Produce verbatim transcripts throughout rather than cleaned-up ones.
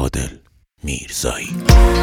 عادل میرزایی.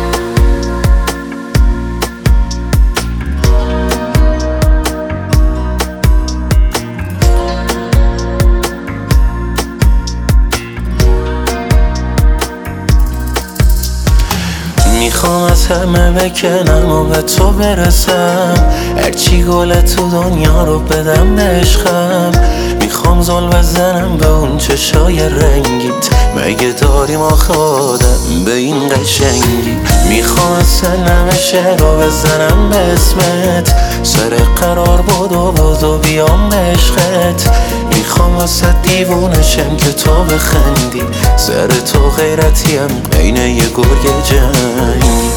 میخوام از همه بکنم و به تو برسم، هرچی گل تو دنیا رو بدم به عشقم. میخوام زل بزنم به اون چشای رنگیت، مگه داریم آخه آدم به این قشنگی. میخوام اصلا نمشه رو بزنم به اسمت، سر قرار بدو بدو بیام به عشقت. میخوام واسه دیوونشم که تو بخندی، سر تو غیرتیم بین یه گرگ جنگی.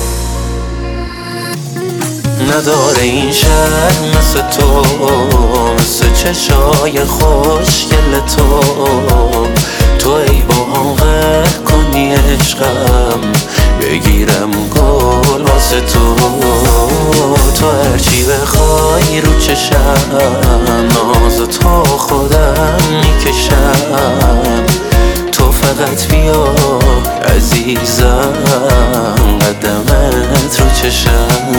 نداره این شهر مثل تو، مثل چشای خوشگل تو. تو ای با هم غرق کنی عشقم، بگیرم گل واسه تو. تو هرچی بخوای رو چشم، ناز تو خودم میکشم. تو فقط بیا عزیزم، قدمت رو چشم.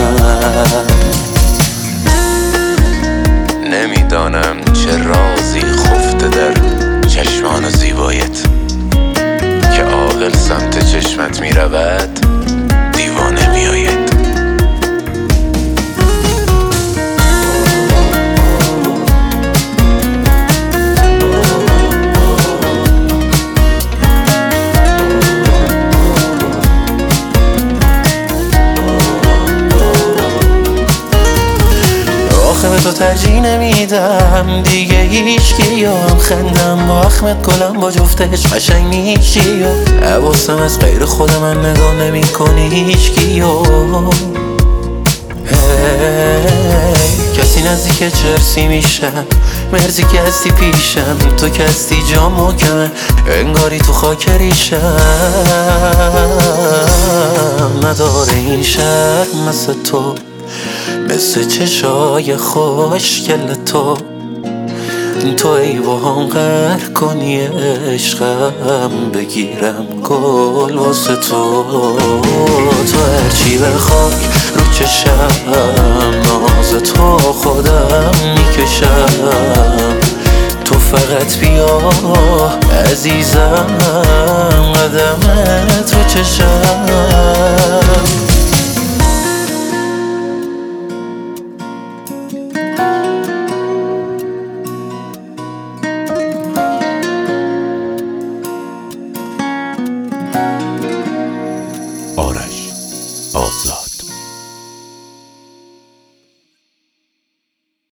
نمیدانم چه رازی خفته در چشمان زیبایت، که عاقل سمت چشمت میرود دیوانه میآید. به تو ترجیح نمیدم دیگه هیچکی، هم خندم با اخمت گلم با جفتش قشنگ میشی. حواسم از غیر خود من نگاه نمی کنی هیچکی. کسی نزدیک چرسی میشم، مرزی که هستی پیشم. تو که هستی جا محکمه، انگاری تو خاک ریشم. نداره این شهر مثل تو، مثل چشای خوشگل تو. تو ای با هم غرق کنی عشقم، بگیرم گل واسه تو. تو هرچی بخوای رو چشم، ناز تو خودم میکشم. تو فقط بیا عزیزم، قدمت رو چشم.